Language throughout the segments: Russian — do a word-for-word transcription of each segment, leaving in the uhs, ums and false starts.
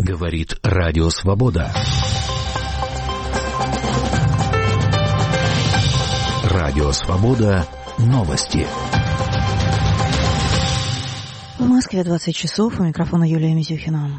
Говорит Радио Свобода. Радио Свобода. Новости. В Москве двадцать часов. У микрофона Юлия Мизюхина.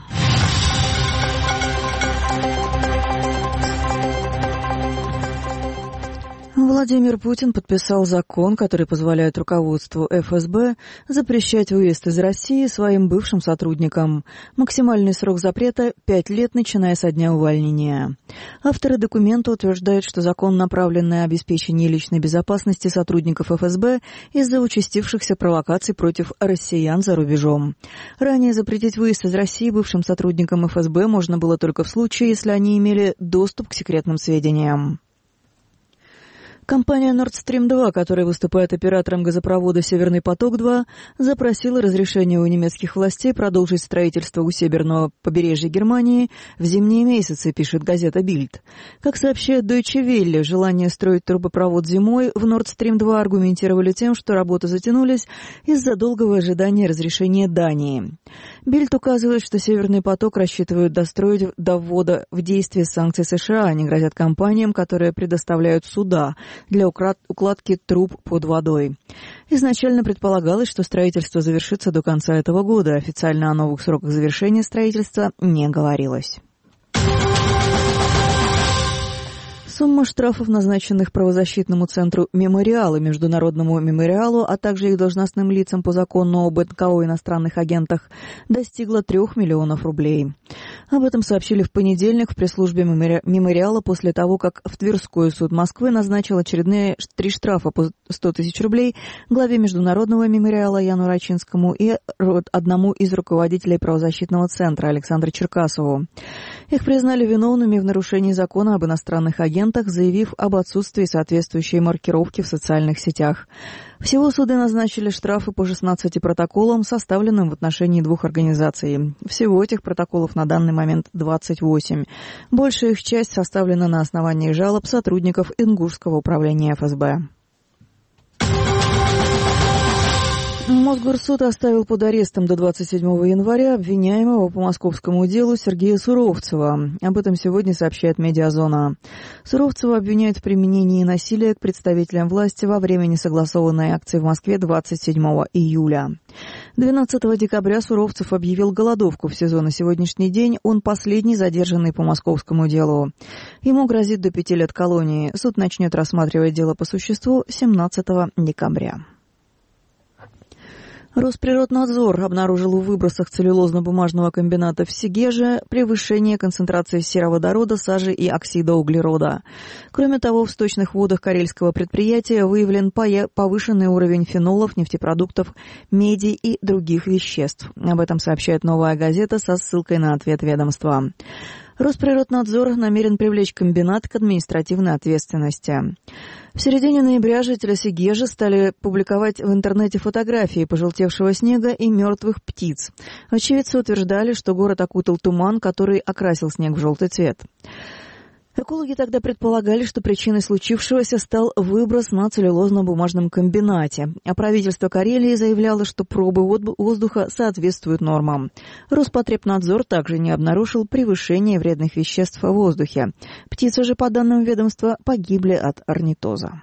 Владимир Путин подписал закон, который позволяет руководству эф эс бэ запрещать выезд из России своим бывшим сотрудникам. Максимальный срок запрета – пять лет, начиная со дня увольнения. Авторы документа утверждают, что закон направлен на обеспечение личной безопасности сотрудников эф эс бэ из-за участившихся провокаций против россиян за рубежом. Ранее запретить выезд из России бывшим сотрудникам эф эс бэ можно было только в случае, если они имели доступ к секретным сведениям. Компания Nord Stream два, которая выступает оператором газопровода «Северный поток-два», запросила разрешение у немецких властей продолжить строительство у северного побережья Германии в зимние месяцы, пишет газета «Бильд». Как сообщает Deutsche Welle, желание строить трубопровод зимой в Nord Stream два аргументировали тем, что работы затянулись из-за долгого ожидания разрешения Дании. Бильд указывает, что «Северный поток» рассчитывают достроить до ввода в действие санкций США. Они грозят компаниям, которые предоставляют суда для укладки труб под водой. Изначально предполагалось, что строительство завершится до конца этого года. Официально о новых сроках завершения строительства не говорилось. Сумма штрафов, назначенных правозащитному центру «Мемориал» и Международному мемориалу, а также их должностным лицам по закону об эн ка о иностранных агентах, достигла трех миллионов рублей. Об этом сообщили в понедельник в пресс-службе мемориала после того, как в Тверской суд Москвы назначил очередные три штрафа по сто тысяч рублей главе Международного мемориала Яну Рачинскому и одному из руководителей правозащитного центра Александру Черкасову. Их признали виновными в нарушении закона об иностранных агентах, заявив об отсутствии соответствующей маркировки в социальных сетях. Всего суды назначили штрафы по шестнадцати протоколам, составленным в отношении двух организаций. Всего этих протоколов на данный момент двадцать восемь. Большая их часть составлена на основании жалоб сотрудников Ингушского управления эф эс бэ. Мосгорсуд оставил под арестом до двадцать седьмого января обвиняемого по московскому делу Сергея Суровцева. Об этом сегодня сообщает «Медиазона». Суровцева обвиняют в применении насилия к представителям власти во время несогласованной акции в Москве двадцать седьмого июля. двенадцатого декабря Суровцев объявил голодовку в СИЗО на сегодняшний день. Он последний задержанный по московскому делу. Ему грозит до пяти лет колонии. Суд начнет рассматривать дело по существу семнадцатого декабря. Росприроднадзор обнаружил в выбросах целлюлозно-бумажного комбината в Сегеже превышение концентрации сероводорода, сажи и оксида углерода. Кроме того, в сточных водах карельского предприятия выявлен повышенный уровень фенолов, нефтепродуктов, меди и других веществ. Об этом сообщает «Новая газета» со ссылкой на ответ ведомства. Росприроднадзор намерен привлечь комбинат к административной ответственности. В середине ноября жители Сегежи стали публиковать в интернете фотографии пожелтевшего снега и мертвых птиц. Очевидцы утверждали, что город окутал туман, который окрасил снег в желтый цвет. Экологи тогда предполагали, что причиной случившегося стал выброс на целлюлозно-бумажном комбинате, а правительство Карелии заявляло, что пробы воздуха соответствуют нормам. Роспотребнадзор также не обнаружил превышения вредных веществ в воздухе. Птицы же, по данным ведомства, погибли от орнитоза.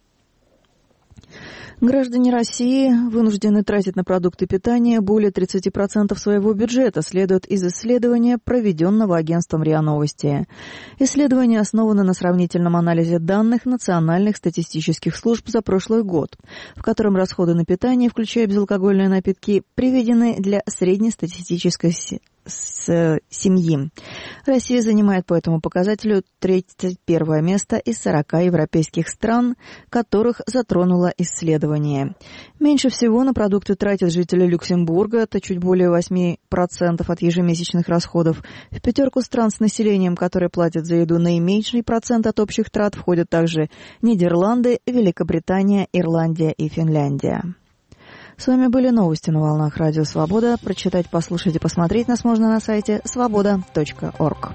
Граждане России вынуждены тратить на продукты питания более тридцати процентов своего бюджета, следует из исследования, проведенного агентством РИА Новости. Исследование основано на сравнительном анализе данных национальных статистических служб за прошлый год, в котором расходы на питание, включая безалкогольные напитки, приведены для среднестатистической с семьи. Россия занимает по этому показателю тридцать первое место из сорока европейских стран, которых затронуло исследование. Меньше всего на продукты тратят жители Люксембурга, это чуть более восемь процентов от ежемесячных расходов. В пятерку стран с населением, которые платят за еду наименьший процент от общих трат, входят также Нидерланды, Великобритания, Ирландия и Финляндия. С вами были новости на волнах Радио Свобода. Прочитать, послушать и посмотреть нас можно на сайте свобода точка орг.